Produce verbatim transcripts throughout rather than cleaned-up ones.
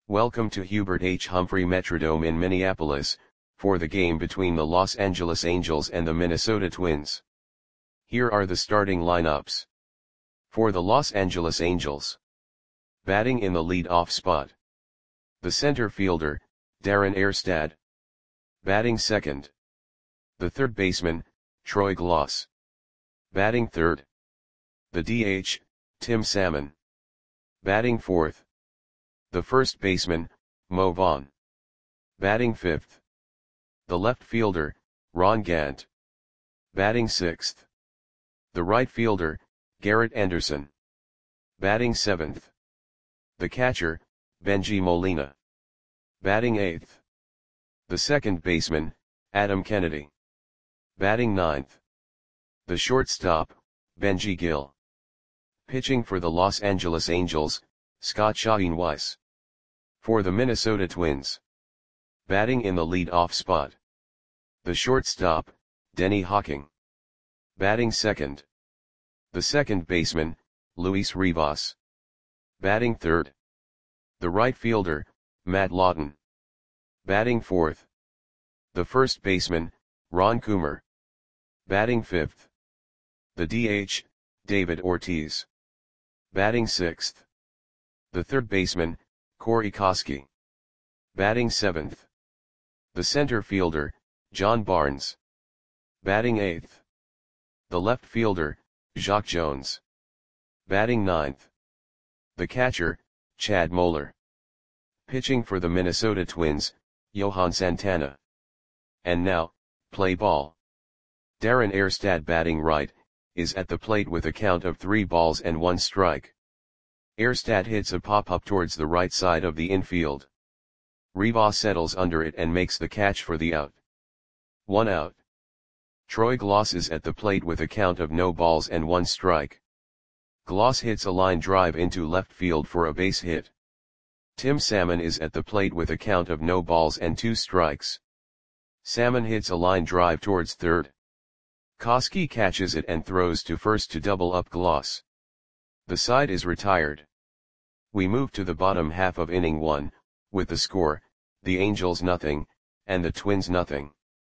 Welcome to Hubert H. Humphrey Metrodome in Minneapolis, for the game between the Los Angeles Angels and the Minnesota Twins. Here are the starting lineups. For the Los Angeles Angels. Batting in the lead-off spot. The center fielder, Darren Erstad. Batting second. The third baseman, Troy Glaus. Batting third. The D H, Tim Salmon. Batting fourth. The first baseman, Mo Vaughn. Batting fifth. The left fielder, Ron Gant. Batting sixth. The right fielder, Garrett Anderson. Batting seventh. The catcher, Bengie Molina. Batting eighth. The second baseman, Adam Kennedy. Batting ninth. The shortstop, Benji Gill. Pitching for the Los Angeles Angels, Scott Shaheen Weiss. For the Minnesota Twins. Batting in the lead-off spot. The shortstop, Denny Hawking. Batting second. The second baseman, Luis Rivas. Batting third. The right fielder, Matt Lawton. Batting fourth. The first baseman, Ron Coomer. Batting fifth. The D H, David Ortiz. Batting sixth. The third baseman, Corey Koskie. Batting seventh. The center fielder, John Barnes. Batting eighth. The left fielder, Jacque Jones. Batting ninth. The catcher, Chad Moeller. Pitching for the Minnesota Twins, Johan Santana. And now, play ball. Darren Erstad batting right, is at the plate with a count of three balls and one strike. Erstad hits a pop-up towards the right side of the infield. Rivas settles under it and makes the catch for the out. One out. Troy Glaus is at the plate with a count of no balls and one strike. Glaus hits a line drive into left field for a base hit. Tim Salmon is at the plate with a count of no balls and two strikes. Salmon hits a line drive towards third. Koskie catches it and throws to first to double up Glaus. The side is retired. We move to the bottom half of inning one, with the score, the Angels nothing, and the Twins nothing.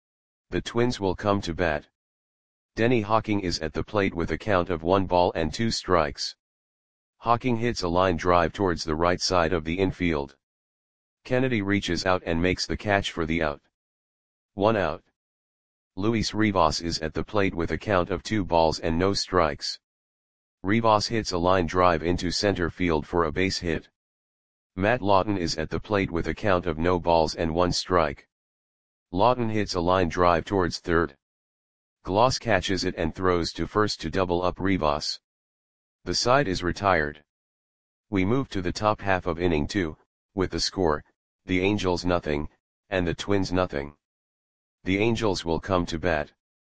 The Twins will come to bat. Denny Hawking is at the plate with a count of one ball and two strikes. Hawking hits a line drive towards the right side of the infield. Kennedy reaches out and makes the catch for the out. One out. Luis Rivas is at the plate with a count of two balls and no strikes. Rivas hits a line drive into center field for a base hit. Matt Lawton is at the plate with a count of no balls and one strike. Lawton hits a line drive towards third. Glaus catches it and throws to first to double up Rivas. The side is retired. We move to the top half of inning two, with the score, the Angels nothing, and the Twins nothing. The Angels will come to bat.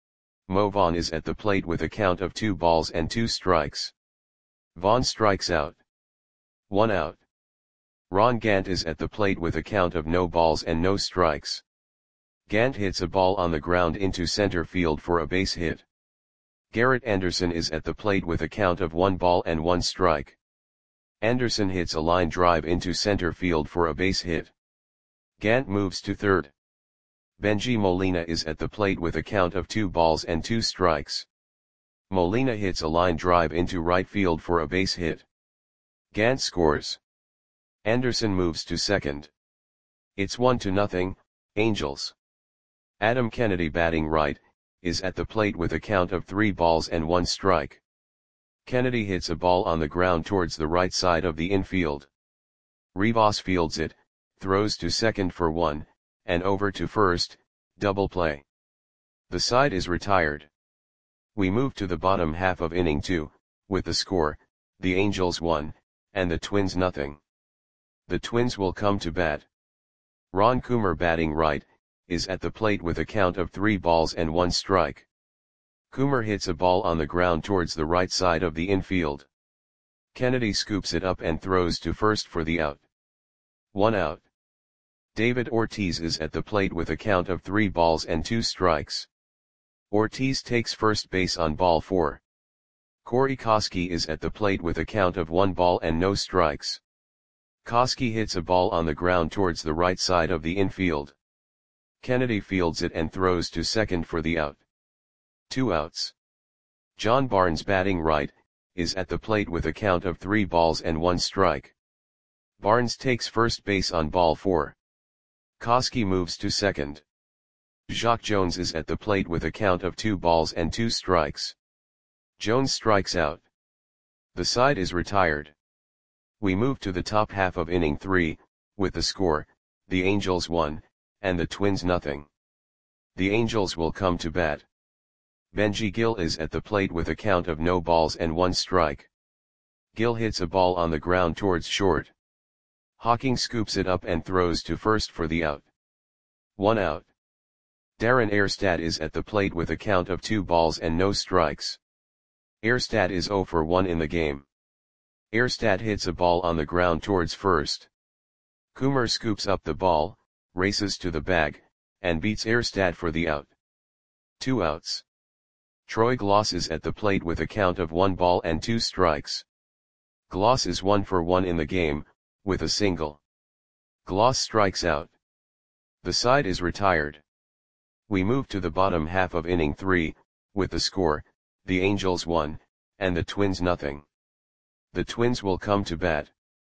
Mo Vaughn is at the plate with a count of two balls and two strikes. Vaughn strikes out. One out. Ron Gant is at the plate with a count of no balls and no strikes. Gant hits a ball on the ground into center field for a base hit. Garrett Anderson is at the plate with a count of one ball and one strike. Anderson hits a line drive into center field for a base hit. Gant moves to third. Bengie Molina is at the plate with a count of two balls and two strikes. Molina hits a line drive into right field for a base hit. Gant scores. Anderson moves to second. It's one to nothing, Angels. Adam Kennedy batting right, is at the plate with a count of three balls and one strike. Kennedy hits a ball on the ground towards the right side of the infield. Rivas fields it, throws to second for one, and over to first, double play. The side is retired. We move to the bottom half of inning two, with the score, the Angels one, and the Twins nothing. The Twins will come to bat. Ron Coomer batting right, is at the plate with a count of three balls and one strike. Coomer hits a ball on the ground towards the right side of the infield. Kennedy scoops it up and throws to first for the out. One out. David Ortiz is at the plate with a count of three balls and two strikes. Ortiz takes first base on ball four. Corey Koskie is at the plate with a count of one ball and no strikes. Koski hits a ball on the ground towards the right side of the infield. Kennedy fields it and throws to second for the out. Two outs. John Barnes, batting right, is at the plate with a count of three balls and one strike. Barnes takes first base on ball four. Koski moves to second. Jacque Jones is at the plate with a count of two balls and two strikes. Jones strikes out. The side is retired. We move to the top half of inning three, with the score, the Angels one, and the Twins nothing. The Angels will come to bat. Benji Gil is at the plate with a count of no balls and one strike. Gil hits a ball on the ground towards short. Hawking scoops it up and throws to first for the out. One out. Darren Erstad is at the plate with a count of two balls and no strikes. Erstad is zero for one in the game. Erstad hits a ball on the ground towards first. Coomer scoops up the ball, races to the bag, and beats Erstad for the out. Two outs. Troy Gloss is at the plate with a count of one ball and two strikes. Gloss is one for one in the game, with a single. Gloss strikes out. The side is retired. We move to the bottom half of inning three, with the score, the Angels one, and the Twins nothing. The Twins will come to bat.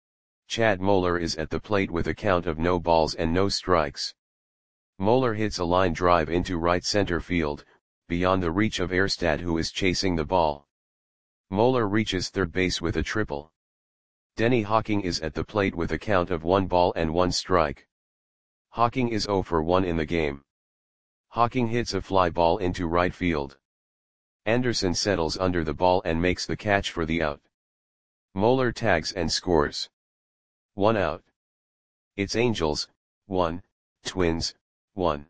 Chad Moeller is at the plate with a count of no balls and no strikes. Moeller hits a line drive into right center field, beyond the reach of Erstad, who is chasing the ball. Moeller reaches third base with a triple. Denny Hawking is at the plate with a count of one ball and one strike. Hawking is zero for one in the game. Hawking hits a fly ball into right field. Anderson settles under the ball and makes the catch for the out. Moeller tags and scores. One out. It's Angels, one, Twins, one.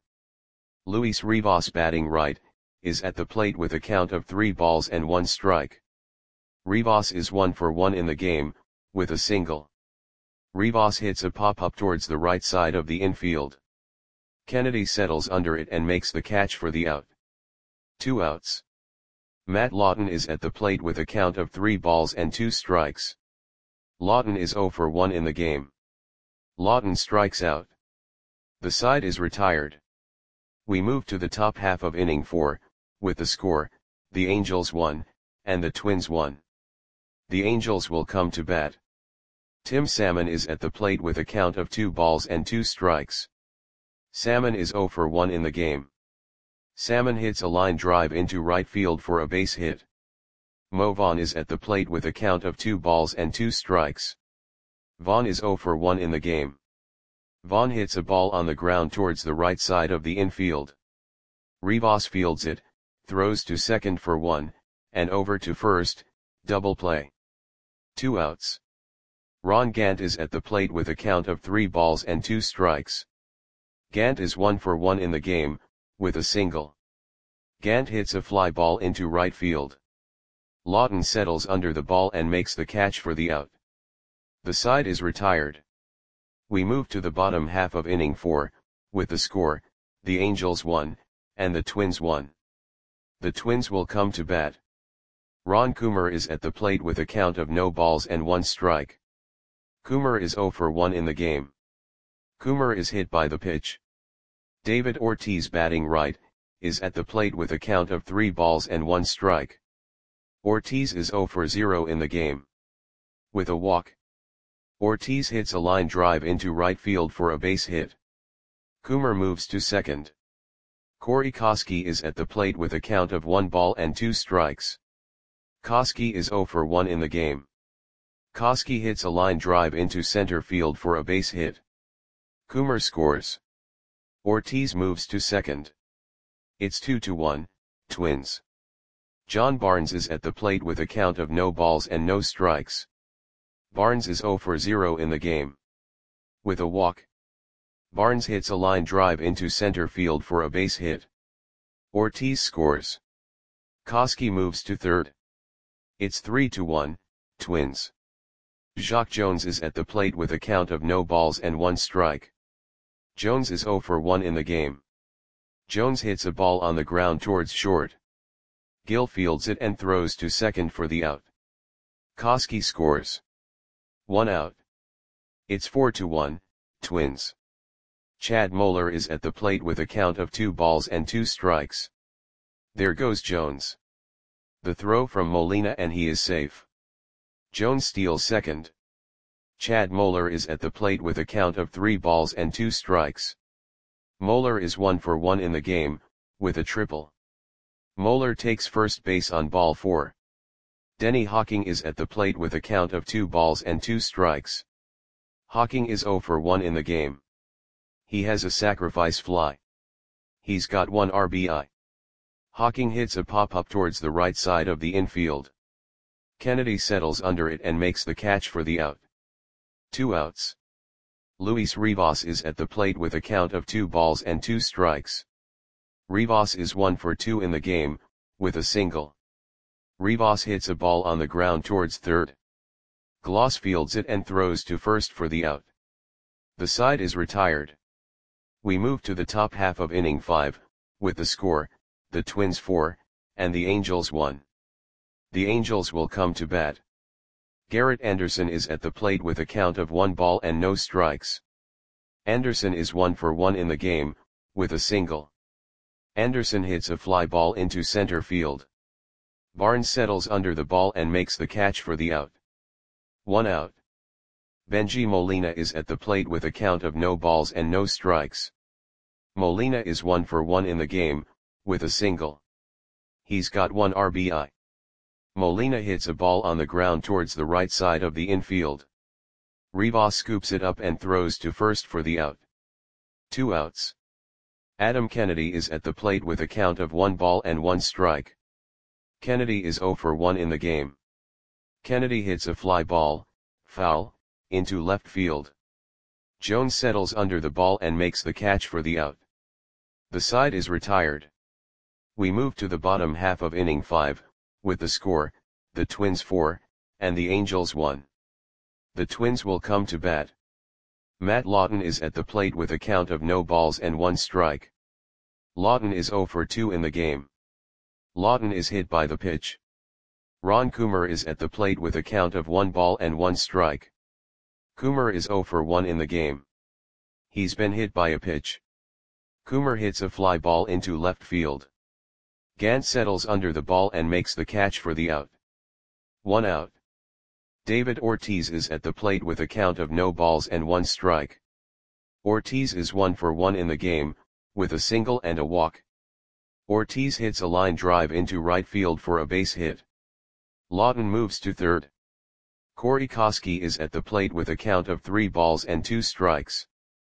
Luis Rivas, batting right, is at the plate with a count of three balls and one strike. Rivas is one for one in the game, with a single. Rivas hits a pop-up towards the right side of the infield. Kennedy settles under it and makes the catch for the out. Two outs. Matt Lawton is at the plate with a count of three balls and two strikes. Lawton is zero for one in the game. Lawton strikes out. The side is retired. We move to the top half of inning four, with the score, the Angels one, and the Twins one. The Angels will come to bat. Tim Salmon is at the plate with a count of two balls and two strikes. Salmon is zero for one in the game. Salmon hits a line drive into right field for a base hit. Mo Vaughn is at the plate with a count of two balls and two strikes. Vaughn is zero for one in the game. Vaughn hits a ball on the ground towards the right side of the infield. Rivas fields it, throws to second for one, and over to first, double play. Two outs. Ron Gant is at the plate with a count of three balls and two strikes. Gant is one for one in the game, with a single. Gant hits a fly ball into right field. Lawton settles under the ball and makes the catch for the out. The side is retired. We move to the bottom half of inning four, with the score, the Angels one, and the Twins one. The Twins will come to bat. Ron Coomer is at the plate with a count of no balls and one strike. Coomer is zero for one in the game. Coomer is hit by the pitch. David Ortiz, batting right, is at the plate with a count of three balls and one strike. Ortiz is zero for zero in the game. With a walk. Ortiz hits a line drive into right field for a base hit. Coomer moves to second. Corey Koski is at the plate with a count of one ball and two strikes. Koski is zero for one in the game. Koski hits a line drive into center field for a base hit. Coomer scores. Ortiz moves to second. It's two to one, Twins. John Barnes is at the plate with a count of no balls and no strikes. Barnes is zero for zero in the game. With a walk. Barnes hits a line drive into center field for a base hit. Ortiz scores. Koski moves to third. It's three to one, Twins. Jacque Jones is at the plate with a count of no balls and one strike. Jones is zero for one in the game. Jones hits a ball on the ground towards short. Gil fields it and throws to second for the out. Koski scores. One out. It's four to one, Twins. Chad Moeller is at the plate with a count of two balls and two strikes. There goes Jones. The throw from Molina and he is safe. Jones steals second. Chad Moeller is at the plate with a count of three balls and two strikes. Moeller is one for one in the game, with a triple. Moeller takes first base on ball four. Denny Hawking is at the plate with a count of two balls and two strikes. Hawking is zero for one in the game. He has a sacrifice fly. He's got one R B I. Hawking hits a pop-up towards the right side of the infield. Kennedy settles under it and makes the catch for the out. Two outs. Luis Rivas is at the plate with a count of two balls and two strikes. Rivas is one for two in the game, with a single. Rivas hits a ball on the ground towards third. Gloss fields it and throws to first for the out. The side is retired. We move to the top half of inning five, with the score, the Twins four, and the Angels one. The Angels will come to bat. Garrett Anderson is at the plate with a count of one ball and no strikes. Anderson is one for one in the game, with a single. Anderson hits a fly ball into center field. Barnes settles under the ball and makes the catch for the out. One out. Benji Molina is at the plate with a count of no balls and no strikes. Molina is one for one in the game, with a single. He's got one R B I. Molina hits a ball on the ground towards the right side of the infield. Rivas scoops it up and throws to first for the out. Two outs. Adam Kennedy is at the plate with a count of one ball and one strike. Kennedy is zero for one in the game. Kennedy hits a fly ball, foul, into left field. Jones settles under the ball and makes the catch for the out. The side is retired. We move to the bottom half of inning five, with the score, the Twins four, and the Angels one. The Twins will come to bat. Matt Lawton is at the plate with a count of no balls and one strike. Lawton is zero for two in the game. Lawton is hit by the pitch. Ron Coomer is at the plate with a count of one ball and one strike. Coomer is zero for one in the game. He's been hit by a pitch. Coomer hits a fly ball into left field. Gant settles under the ball and makes the catch for the out. One out. David Ortiz is at the plate with a count of no balls and one strike. Ortiz is one for one in the game, with a single and a walk. Ortiz hits a line drive into right field for a base hit. Lawton moves to third. Corey Koski is at the plate with a count of three balls and two strikes.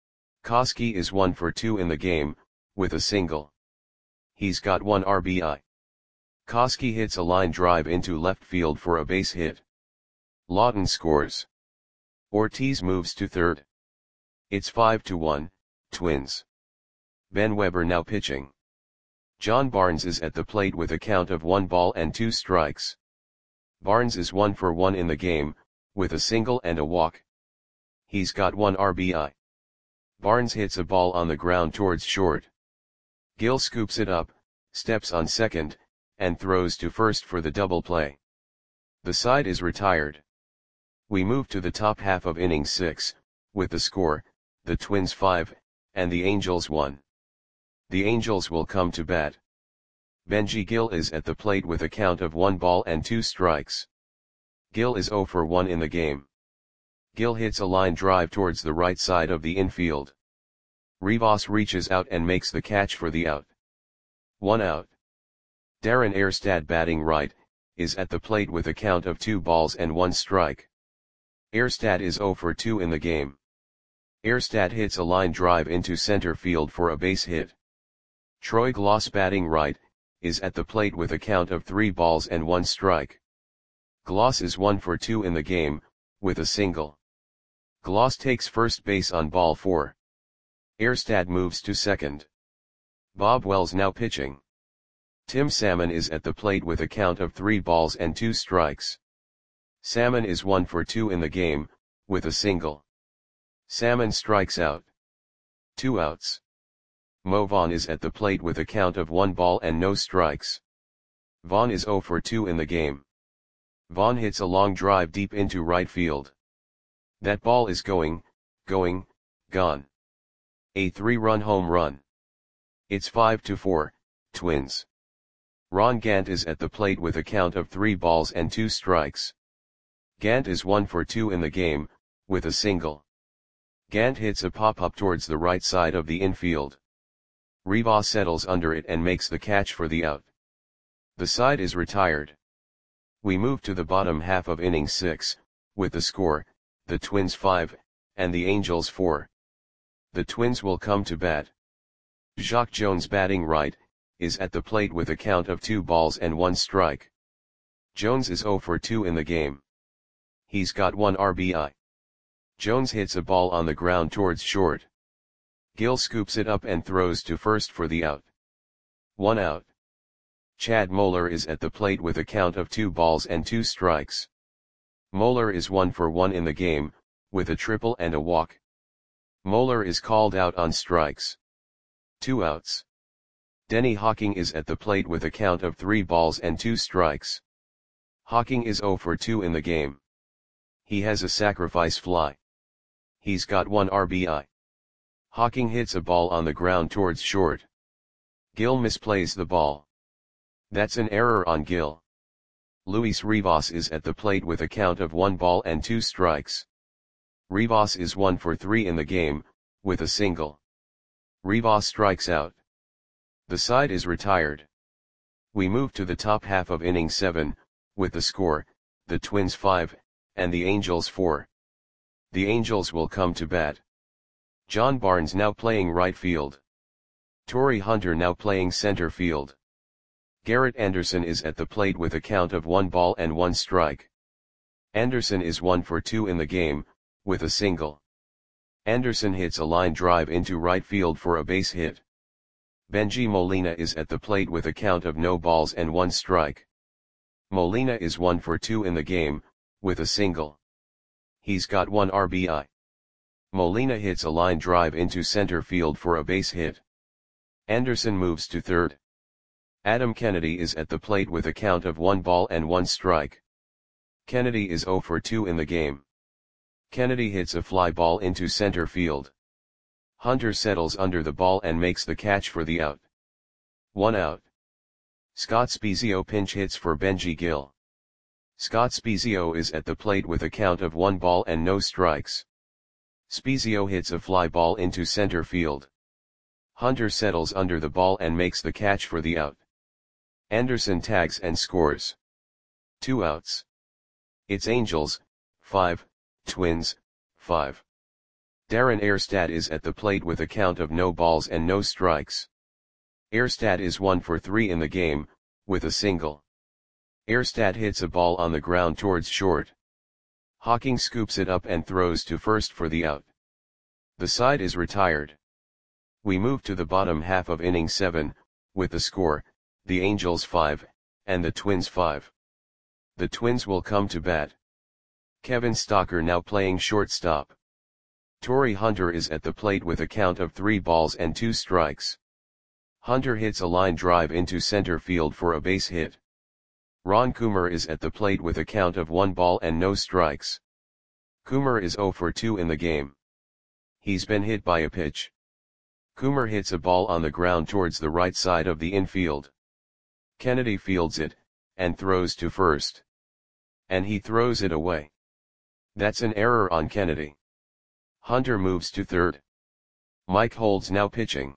Koski is one for two in the game, with a single. He's got one R B I. Koski hits a line drive into left field for a base hit. Lawton scores. Ortiz moves to third. It's five to one, Twins. Ben Weber now pitching. John Barnes is at the plate with a count of one ball and two strikes. Barnes is one for one in the game, with a single and a walk. He's got one R B I. Barnes hits a ball on the ground towards short. Gill scoops it up, steps on second, and throws to first for the double play. The side is retired. We move to the top half of inning six, with the score, the Twins five, and the Angels one. The Angels will come to bat. Benji Gill is at the plate with a count of one ball and two strikes. Gill is zero for one in the game. Gill hits a line drive towards the right side of the infield. Rivas reaches out and makes the catch for the out. One out. Darren Erstad, batting right, is at the plate with a count of two balls and one strike. Erstad is zero for two in the game. Erstad hits a line drive into center field for a base hit. Troy Gloss, batting right, is at the plate with a count of three balls and one strike. Gloss is one for two in the game, with a single. Gloss takes first base on ball four. Erstad moves to second. Bob Wells now pitching. Tim Salmon is at the plate with a count of three balls and two strikes. Salmon is one for two in the game, with a single. Salmon strikes out. Two outs. Mo Vaughn is at the plate with a count of one ball and no strikes. Vaughn is zero for two in the game. Vaughn hits a long drive deep into right field. That ball is going, going, gone. A three-run home run. It's five to four, Twins. Ron Gant is at the plate with a count of three balls and two strikes. Gant is one for two in the game, with a single. Gant hits a pop-up towards the right side of the infield. Rivas settles under it and makes the catch for the out. The side is retired. We move to the bottom half of inning six, with the score, the Twins five, and the Angels four. The Twins will come to bat. Jacque Jones, batting right, is at the plate with a count of two balls and one strike. Jones is zero for two in the game. He's got one R B I. Jones hits a ball on the ground towards short. Gil scoops it up and throws to first for the out. One out. Chad Moeller is at the plate with a count of two balls and two strikes. Moeller is one for one in the game, with a triple and a walk. Moeller is called out on strikes. Two outs. Denny Hawking is at the plate with a count of three balls and two strikes. Hawking is zero for two in the game. He has a sacrifice fly. He's got one R B I. Hawking hits a ball on the ground towards short. Gil misplays the ball. That's an error on Gil. Luis Rivas is at the plate with a count of one ball and two strikes. Rivas is one for three in the game, with a single. Rivas strikes out. The side is retired. We move to the top half of inning seven, with the score, the Twins five, and the Angels four. The Angels will come to bat. John Barnes now playing right field. Torii Hunter now playing center field. Garrett Anderson is at the plate with a count of one ball and one strike. Anderson is one for two in the game, with a single. Anderson hits a line drive into right field for a base hit. Bengie Molina is at the plate with a count of no balls and one strike. Molina is one for two in the game, with a single. He's got one R B I. Molina hits a line drive into center field for a base hit. Anderson moves to third. Adam Kennedy is at the plate with a count of one ball and one strike. Kennedy is zero for two in the game. Kennedy hits a fly ball into center field. Hunter settles under the ball and makes the catch for the out. One out. Scott Spiezio pinch hits for Benji Gil. Scott Spiezio is at the plate with a count of one ball and no strikes. Spiezio hits a fly ball into center field. Hunter settles under the ball and makes the catch for the out. Anderson tags and scores. Two outs. It's Angels, five, Twins, five. Darren Erstad is at the plate with a count of no balls and no strikes. Erstad is one for three in the game, with a single. Erstad hits a ball on the ground towards short. Hawking scoops it up and throws to first for the out. The side is retired. We move to the bottom half of inning seven, with the score, the Angels five, and the Twins five. The Twins will come to bat. Kevin Stocker now playing shortstop. Torii Hunter is at the plate with a count of three balls and two strikes. Hunter hits a line drive into center field for a base hit. Ron Coomer is at the plate with a count of one ball and no strikes. Coomer is zero for two in the game. He's been hit by a pitch. Coomer hits a ball on the ground towards the right side of the infield. Kennedy fields it, and throws to first. And he throws it away. That's an error on Kennedy. Hunter moves to third. Mike Holds now pitching.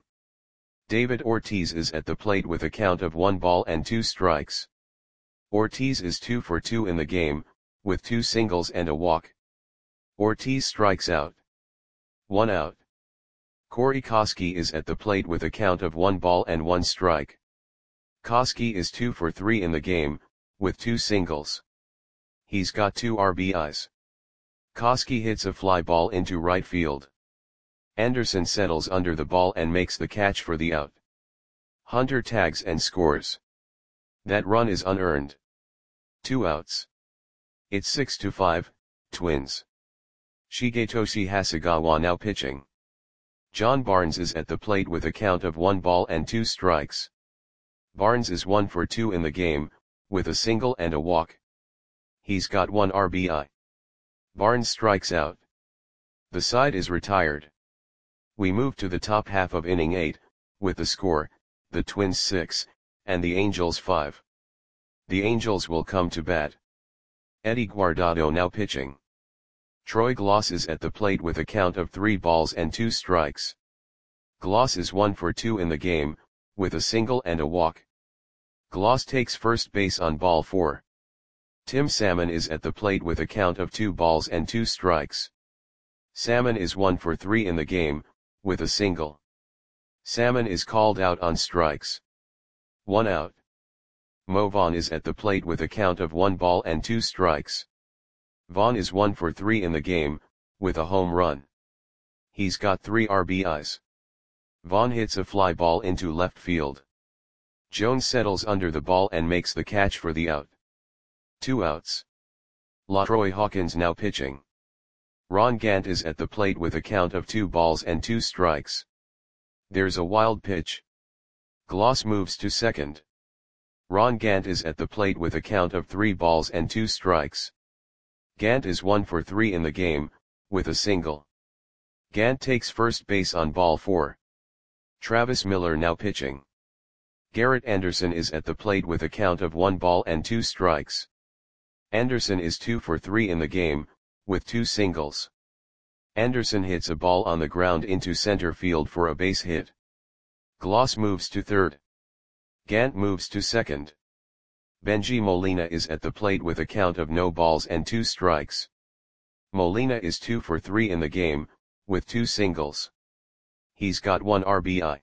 David Ortiz is at the plate with a count of one ball and two strikes. Ortiz is two for two in the game, with two singles and a walk. Ortiz strikes out. One out. Corey Koskie is at the plate with a count of one ball and one strike. Koskie is two for three in the game, with two singles. He's got two R B Is. Koskie hits a fly ball into right field. Anderson settles under the ball and makes the catch for the out. Hunter tags and scores. That run is unearned. Two outs. It's six to five, Twins. Shigetoshi Hasegawa now pitching. John Barnes is at the plate with a count of one ball and two strikes. Barnes is one for two in the game, with a single and a walk. He's got one R B I. Barnes strikes out. The side is retired. We move to the top half of inning eight, with the score, the Twins six, and the Angels five. The Angels will come to bat. Eddie Guardado now pitching. Troy Glaus is at the plate with a count of three balls and two strikes. Glaus is one for two in the game, with a single and a walk. Glaus takes first base on ball four. Tim Salmon is at the plate with a count of two balls and two strikes. Salmon is one for three in the game, with a single. Salmon is called out on strikes. One out. Mo Vaughn is at the plate with a count of one ball and two strikes. Vaughn is one for three in the game, with a home run. He's got three R B Is. Vaughn hits a fly ball into left field. Jones settles under the ball and makes the catch for the out. Two outs. LaTroy Hawkins now pitching. Ron Gant is at the plate with a count of two balls and two strikes. There's a wild pitch. Glaus moves to second. Ron Gant is at the plate with a count of three balls and two strikes. Gant is one for three in the game, with a single. Gant takes first base on ball four. Travis Miller now pitching. Garrett Anderson is at the plate with a count of one ball and two strikes. Anderson is two for three in the game, with two singles. Anderson hits a ball on the ground into center field for a base hit. Glaus moves to third. Gant moves to second. Benji Molina is at the plate with a count of no balls and two strikes. Molina is two for three in the game, with two singles. He's got one R B I.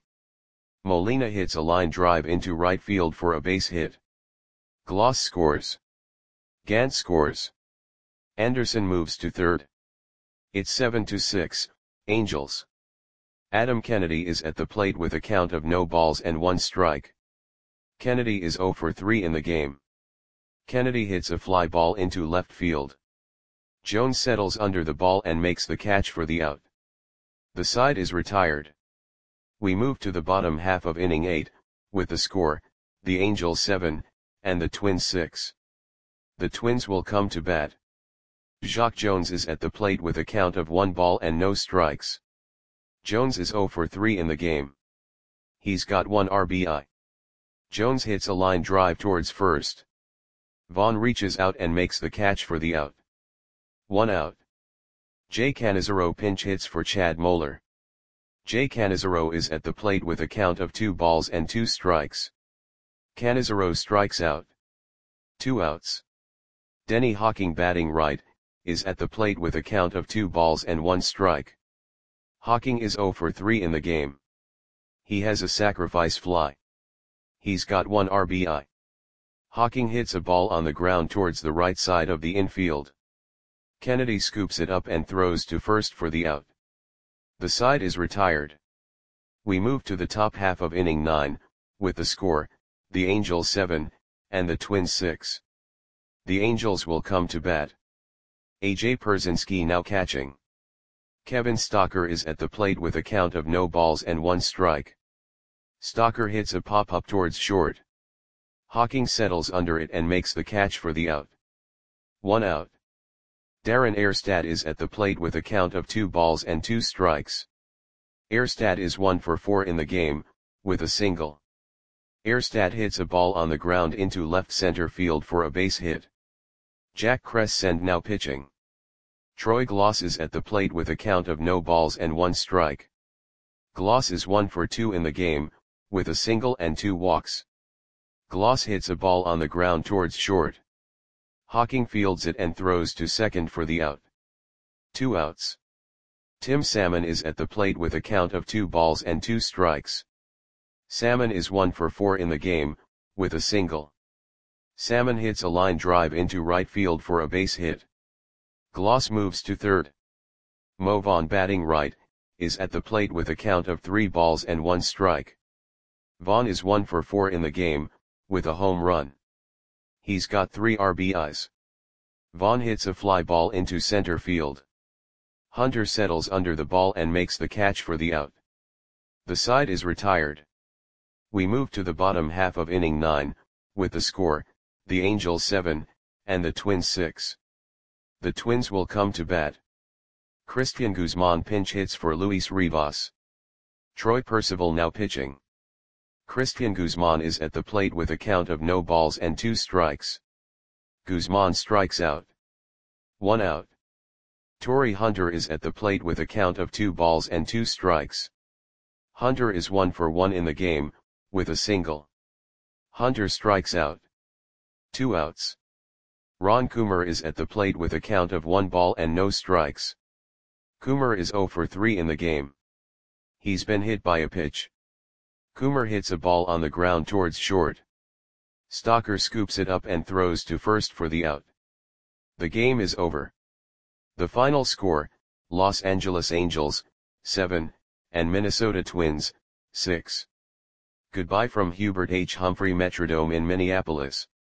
Molina hits a line drive into right field for a base hit. Glaus scores. Gant scores. Anderson moves to third. It's seven to six, Angels. Adam Kennedy is at the plate with a count of no balls and one strike. Kennedy is zero for three in the game. Kennedy hits a fly ball into left field. Jones settles under the ball and makes the catch for the out. The side is retired. We move to the bottom half of inning eight, with the score, the Angels seven, and the Twins six. The Twins will come to bat. Jacque Jones is at the plate with a count of one ball and no strikes. Jones is zero for three in the game. He's got one R B I. Jones hits a line drive towards first. Vaughn reaches out and makes the catch for the out. One out. Jay Canizaro pinch hits for Chad Moeller. Jay Canizaro is at the plate with a count of two balls and two strikes. Canizaro strikes out. Two outs. Denny Hawking batting right, is at the plate with a count of two balls and one strike. Hawking is zero for three in the game. He has a sacrifice fly. He's got one R B I. Hawking hits a ball on the ground towards the right side of the infield. Kennedy scoops it up and throws to first for the out. The side is retired. We move to the top half of inning nine, with the score, the Angels seven, and the Twins six. The Angels will come to bat. A J Pierzynski now catching. Kevin Stocker is at the plate with a count of no balls and one strike. Stocker hits a pop-up towards short. Hawking settles under it and makes the catch for the out. One out. Darren Erstad is at the plate with a count of two balls and two strikes. Erstad is one for four in the game, with a single. Erstad hits a ball on the ground into left center field for a base hit. Jack Crescent now pitching. Troy Glaus is at the plate with a count of no balls and one strike. Glaus is one for two in the game, with a single and two walks. Glaus hits a ball on the ground towards short. Hawking fields it and throws to second for the out. Two outs. Tim Salmon is at the plate with a count of two balls and two strikes. Salmon is one for four in the game, with a single. Salmon hits a line drive into right field for a base hit. Glaus moves to third. Mo Vaughn batting right, is at the plate with a count of three balls and one strike. Vaughn is one for four in the game, with a home run. He's got three R B Is. Vaughn hits a fly ball into center field. Hunter settles under the ball and makes the catch for the out. The side is retired. We move to the bottom half of inning nine, with the score, the Angels seven, and the Twins six. The Twins will come to bat. Christian Guzman pinch hits for Luis Rivas. Troy Percival now pitching. Christian Guzman is at the plate with a count of no balls and two strikes. Guzman strikes out. One out. Torii Hunter is at the plate with a count of two balls and two strikes. Hunter is one for one in the game, with a single. Hunter strikes out. Two outs. Ron Coomer is at the plate with a count of one ball and no strikes. Coomer is zero for three in the game. He's been hit by a pitch. Coomer hits a ball on the ground towards short. Stocker scoops it up and throws to first for the out. The game is over. The final score, Los Angeles Angels, seven, and Minnesota Twins, six. Goodbye from Hubert H. Humphrey Metrodome in Minneapolis.